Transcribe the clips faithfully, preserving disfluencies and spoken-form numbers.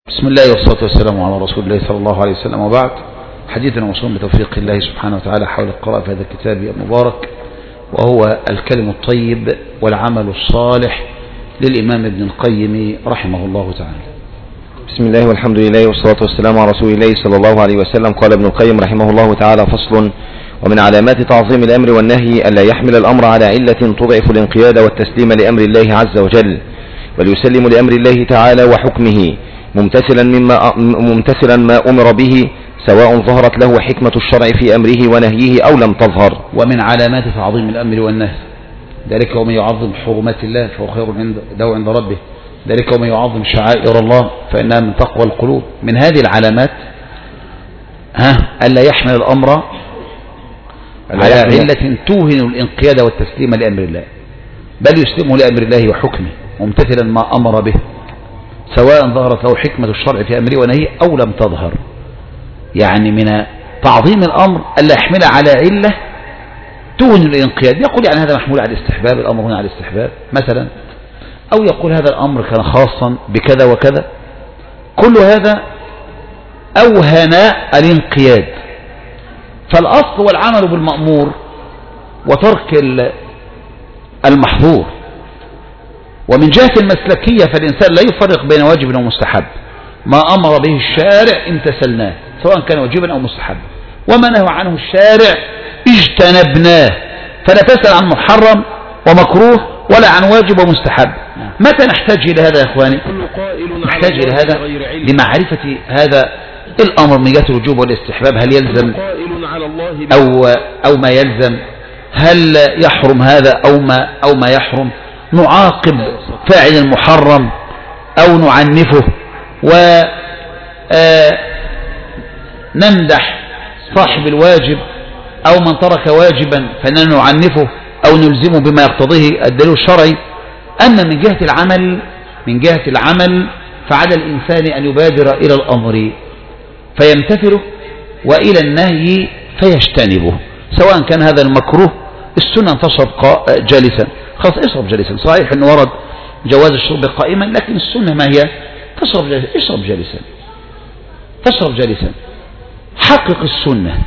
بسم الله والصلاة والسلام على رسول الله صلى الله عليه وسلم، وبعد. حديثنا موصول بتوفيق الله سبحانه وتعالى حول القراءة في هذا الكتاب المبارك، وهو الكلم الطيب والعمل الصالح للإمام ابن القيم رحمه الله تعالى. بسم الله والحمد لله والصلاة والسلام على رسول الله صلى الله عليه وسلم. قال ابن القيم رحمه الله تعالى: فصل: ومن علامات تعظيم الأمر والنهي ألا يحمل الأمر على علة تضعف الانقياد والتسليم لأمر الله عز وجل، بل يسلم لأمر الله تعالى وحكمه ممتثلا مما ممتثلا ما أمر به، سواء ظهرت له حكمة الشرع في أمره ونهيه أو لم تظهر. ومن علامات تعظيم الأمر والنهي ذلك ومن يعظم حرمات الله فهو خير له عند ربه، ذلك ومن يعظم شعائر الله فإنها من تقوى القلوب. من هذه العلامات ها ألا يحمل الأمر على علة توهن الانقياد والتسليم لأمر الله، بل يسلمه لأمر الله وحكمه ممتثلا ما أمر به، سواء ظهرت له حكمة الشرع في أمره ونهيه أو لم تظهر. يعني من تعظيم الأمر ألا يحمل على علة توهن الانقياد. يقول يعني هذا محمول على الاستحباب، الأمر هنا على الاستحباب مثلا، أو يقول هذا الأمر كان خاصا بكذا وكذا. كل هذا أوهن الانقياد. فالأصل والعمل بالمأمور وترك المحظور. ومن جهة المسلكية فالإنسان لا يفرق بين واجب ومستحب، ما أمر به الشارع امتثلناه سواء كان واجبا أو مستحب، وما نهى عنه الشارع اجتنبناه. فلا تسأل عن محرم ومكروه ولا عن واجب ومستحب. متى نحتاج إلى هذا يا إخواني؟ نحتاج إلى هذا لمعرفة هذا الأمر من جهة الوجوب والاستحباب، هل يلزم أو, أو ما يلزم، هل يحرم هذا أو ما, أو ما يحرم، نعاقب فاعل المحرم أو نعنفه، ونمدح صاحب الواجب أو من ترك واجبا فإننا نعنفه أو نلزمه بما يقتضيه الدليل الشرعي. أما من جهة العمل من جهة العمل فعلى الإنسان أن يبادر إلى الأمر فيمتثله وإلى النهي فيجتنبه، سواء كان هذا المكروه. السنة أن تشرب جالسا، خلاص اشرب جالسا. صحيح أنه ورد جواز الشرب قائما، لكن السنة ما هي؟ تشرب جالسا. اشرب جالسا تشرب جالسا حقق السنة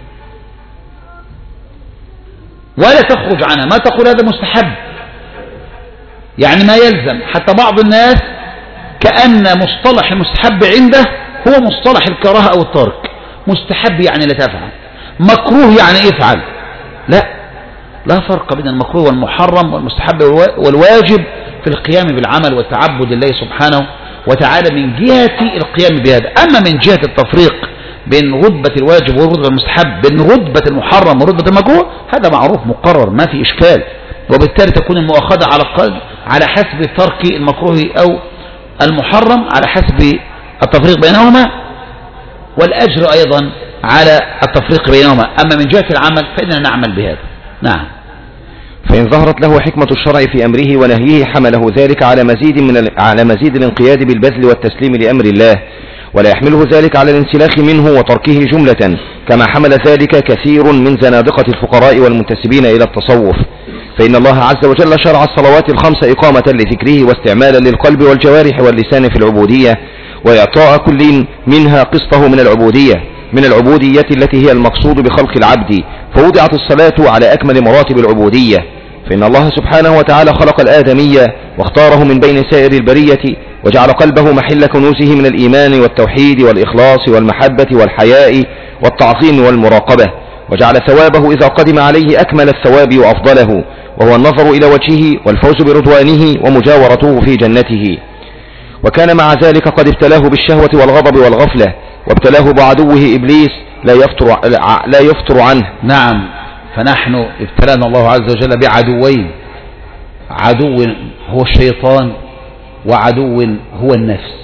ولا تخرج عنها. ما تقول هذا مستحب، يعني ما يلزم. حتى بعض الناس كأن مصطلح المستحب عنده هو مصطلح الكراهة أو الترك. مستحب يعني لا تفعل، مكروه يعني افعل. لا لا فرق بين المكروه والمحرم والمستحب والواجب في القيام بالعمل والتعبد لله سبحانه وتعالى من جهة القيام بهذا. أما من جهة التفريق بين رتبة الواجب ورتبة المستحب، بين رتبة المحرم ورتبة المكروه، هذا معروف مقرر ما في إشكال، وبالتالي تكون المؤاخذة على القلب على حسب ترك المكروه أو المحرم على حسب التفريق بينهما، والأجر أيضا على التفريق بينهما. أما من جهة العمل فإننا نعمل بهذا. نعم. فإن ظهرت له حكمة الشرع في أمره ونهيه حمله ذلك على مزيد من على مزيد الانقياد بالبذل والتسليم لأمر الله، ولا يحمله ذلك على الانسلاخ منه وتركه جملة، كما حمل ذلك كثير من زنادقة الفقراء والمنتسبين إلى التصوف. فإن الله عز وجل شرع الصلوات الخمس إقامة لذكره واستعمالا للقلب والجوارح واللسان في العبودية، وإعطاء كل منها قسطه من العبودية من العبودية التي هي المقصود بخلق العبد. فوضعت الصلاة على أكمل مراتب العبودية، فإن الله سبحانه وتعالى خلق الآدمية واختاره من بين سائر البرية، وجعل قلبه محل كنوزه من الإيمان والتوحيد والإخلاص والمحبة والحياء والتعظيم والمراقبة، وجعل ثوابه إذا قدم عليه أكمل الثواب وأفضله، وهو النظر إلى وجهه والفوز برضوانه ومجاورته في جنته. وكان مع ذلك قد ابتلاه بالشهوة والغضب والغفلة، وابتلاه بعدوه إبليس لا يفتر, لا يفتر عنه. نعم. فنحن ابتلانا الله عز وجل بعدوين، عدو هو الشيطان وعدو هو النفس.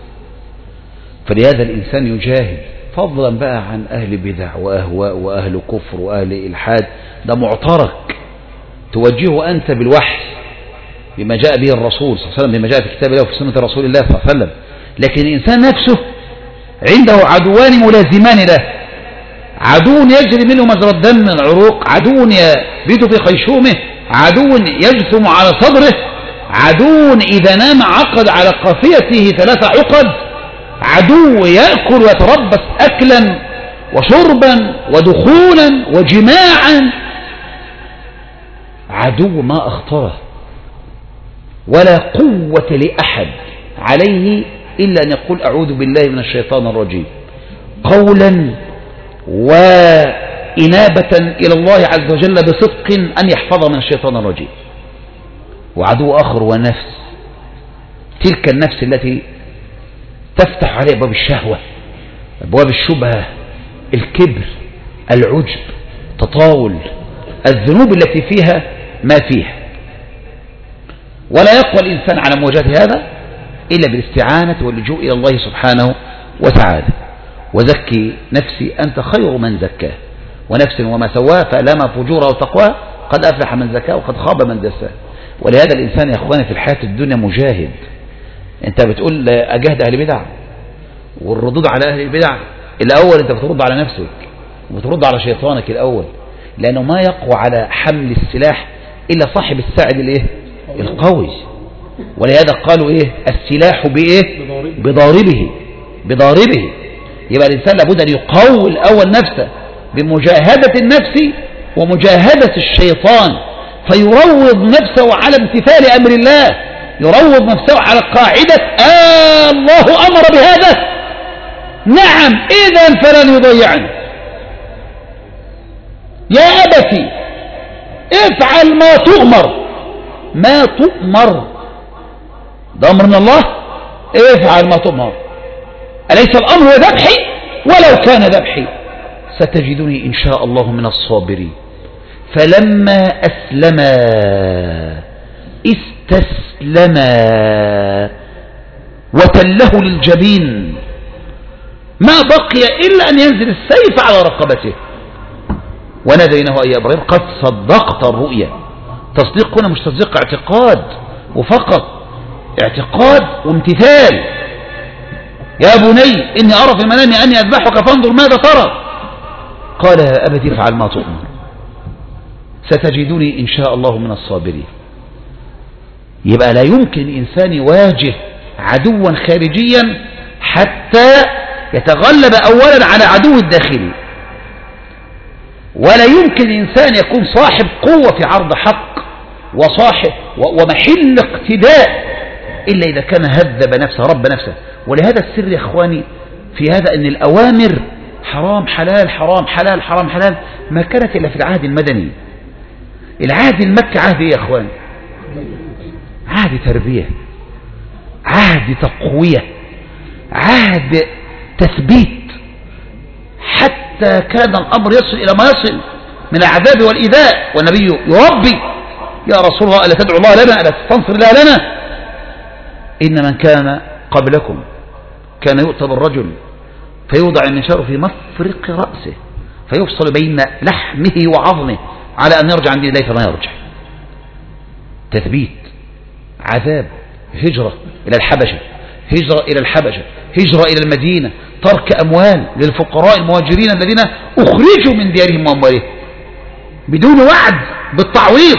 فلهذا الإنسان يجاهد، فضلا بقى عن أهل بدع وأهواء وأهل كفر وأهل إلحاد. ده معترك توجهه أنت بالوحي بما جاء به الرسول صلى الله عليه وسلم، بما جاء في كتاب الله وفي سنة رسول الله صلى الله عليه وسلم. لكن الإنسان نفسه عنده عدوان ملازمان له، عدو يجري منه مجرى الدم من العروق، عدو يبيت في خيشومه، عدو يجثم على صدره، عدو إذا نام عقد على قافيته ثلاث عقد، عدو يأكل ويتربص أكلا وشربا ودخولا وجماعا، عدو ما أخطره، ولا قوة لأحد عليه إلا أن يقول أعوذ بالله من الشيطان الرجيم قولا وإنابة إلى الله عز وجل بصدق أن يحفظ من الشيطان الرجيم. وعدو آخر ونفس، تلك النفس التي تفتح عليه أبواب الشهوة، أبواب الشبهة، الكبر، العجب، تطاول، الذنوب التي فيها ما فيها. ولا يقوى الإنسان على مواجهة هذا إلا بالاستعانة واللجوء إلى الله سبحانه وتعالى. وزكي نفسي أنت خير من زكاه، ونفس وما سواها فألهمها فجورها وتقواها، قد أفلح من زكاه وقد خاب من دساه. ولهذا الإنسان يا أخواني في الحياة الدنيا مجاهد. أنت بتقول أجاهد أهل بدع، والردود على أهل البدع الأول أنت بترد على نفسك وبترد على شيطانك الأول، لأنه ما يقوى على حمل السلاح إلا صاحب الساعد الإيه؟ القوي. ولهذا قالوا إيه؟ السلاح بإيه؟ بضاربه بضاربه. يبقى الإنسان لابد أن يقوي الأول نفسه بمجاهدة النفس ومجاهدة الشيطان، فيروض نفسه على امتثال أمر الله، يروض نفسه على قاعدة آه الله أمر بهذا، نعم إذن فلن يضيعني. يا أبتي افعل ما تؤمر، ما تؤمر ده أمر من الله، افعل ما تؤمر، أليس الأمر هو ذبحي؟ ولو كان ذبحي ستجدني إن شاء الله من الصابرين. فلما أسلما استسلما وتله للجبين، ما بقي إلا أن ينزل السيف على رقبته. وناديناه يا إبراهيم قد صدقت الرؤيا. تصديق هنا مش تصديق اعتقاد وفقط، اعتقاد وامتثال. يا بني إني أرى في المنام أني أذبحك فانظر ماذا ترى. قال يا أبت افعل ما تؤمر ستجدني إن شاء الله من الصابرين. يبقى لا يمكن الإنسان يواجه عدوا خارجيا حتى يتغلب أولا على عدو الداخلي، ولا يمكن الإنسان يكون صاحب قوة في عرض حق وصاحب ومحل اقتداء إلا إذا كان هذب نفسه رب نفسه. ولهذا السر يا أخواني في هذا أن الأوامر حرام حلال حرام حلال حرام حلال ما كانت إلا في العهد المدني. العهد المكي عهد إيه يا أخواني؟ عهد تربية، عهد تقوية، عهد تثبيت، حتى كان الأمر يصل إلى ما يصل من العذاب والإيذاء، والنبي يربي يا رسول الله ألا تدعو الله لنا، ألا تستنصر الله لنا. إن من كان قبلكم كان يؤتى بالرجل فيوضع النشار في مفرق رأسه فيفصل بين لحمه وعظمه على أن يرجع عن دين الله فما يرجع. تثبيت، عذاب، هجرة إلى الحبشة، هجرة إلى الحبشة، هجرة إلى المدينة، ترك أموال للفقراء المهاجرين الذين أخرجوا من ديارهم وأموالهم بدون وعد بالتعويض.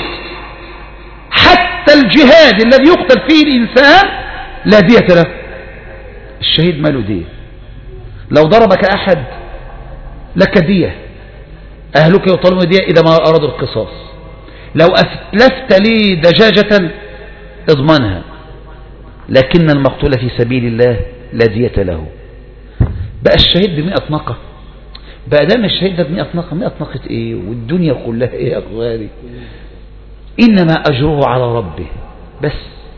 حتى الجهاد الذي يقتل فيه الإنسان لا دية له، الشهيد ما له دية. لو ضربك أحد لك دية، أهلك يطالبون دية إذا ما أرادوا القصاص. لو أتلفت لي دجاجة اضمنها، لكن المقتول في سبيل الله لا دية له. بقى الشهيد بمئة ناقة، بقى دام الشهيد ده بمئة ناقة، مئة ناقة ايه والدنيا كلها ايه يا اخواني؟ انما اجره على ربه بس.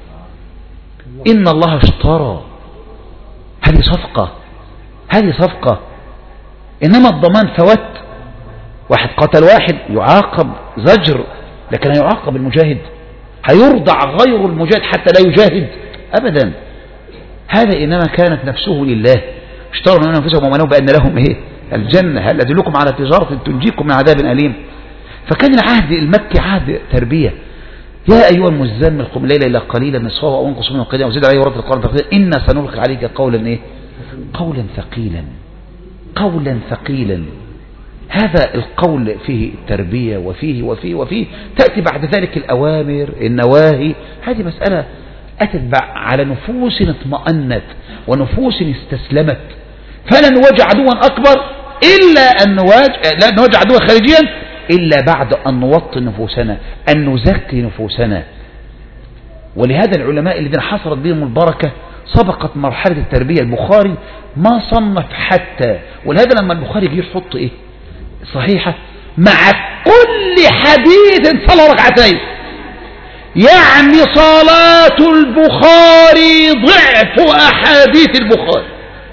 ان الله اشترى، هذه صفقة، هذه صفقة. انما الضمان فوت، واحد قتل واحد يعاقب زجر، لكن هيعاقب المجاهد؟ هيرضع غير المجاهد حتى لا يجاهد ابدا. هذا انما كانت نفسه لله، اشتروا من انفسهم ومنوا بان لهم ايه؟ الجنة. هل ادلكم على تجارة تنجيكم من عذاب اليم؟ فكان العهد المكي عهد تربية. يا ايها المزمل قم الليل الا قليلا نصفه او انقص منه قليلا وزد عليه ورتل القرآن ترتيلا انا سنلقي عليك قولا ايه؟ قولا ثقيلا، قولا ثقيلا. هذا القول فيه التربية وفيه وفيه وفيه تأتي بعد ذلك الأوامر النواهي. هذه مسألة أتت على نفوس اطمأنت ونفوس استسلمت. فلا نواجه عدوا أكبر إلا أن نواجه, لا نواجه عدوا خارجيا إلا بعد أن نوطن نفوسنا، أن نزكي نفوسنا. ولهذا العلماء الذين حصلت بهم البركة سبقت مرحلة التربية. البخاري ما صنف حتى، ولهذا لما البخاري يجي يحط إيه صحيحة مع كل حديث صلى ركعتين، يعني صلاة البخاري ضعف أحاديث البخاري.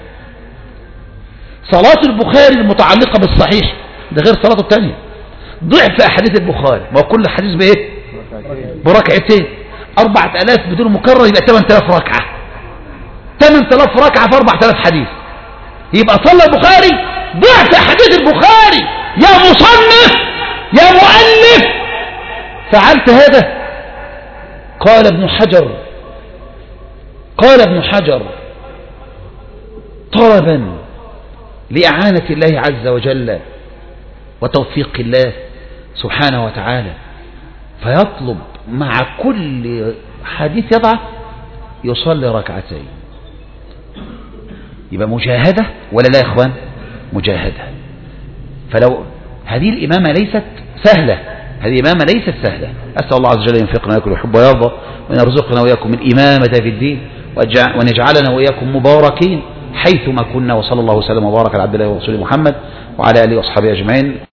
صلاة البخاري المتعلقة بالصحيح ده غير صلاته الثانية، ضعف أحاديث البخاري. ما كل حديث بإيه؟ بركعتين. أربعة آلاف بدون مكرر يبقى ثمانية آلاف ركعة، ثمانية آلاف ركعة في أربعة آلاف حديث، يبقى صلى البخاري ضعف أحاديث البخاري. يا مصنف يا مؤلف فعلت هذا. قال ابن حجر قال ابن حجر طلبا لإعانة الله عز وجل وتوفيق الله سبحانه وتعالى، فيطلب مع كل حديث يضع يصلي ركعتين. يبقى مجاهدة ولا لا يا إخوان؟ مجاهدة. فلو هذه الإمامة ليست سهلة، هذه الإمامة ليست سهلة. أسأل الله عز وجل ينفقنا ويكون يحب ويرضى، وأن يرزقنا وإياكم الإمامة في الدين، وأن يجعلنا وإياكم مباركين حيثما كنا. وصلى الله وسلم وبارك على عبد الله ورسوله محمد وعلى آله وأصحابه أجمعين.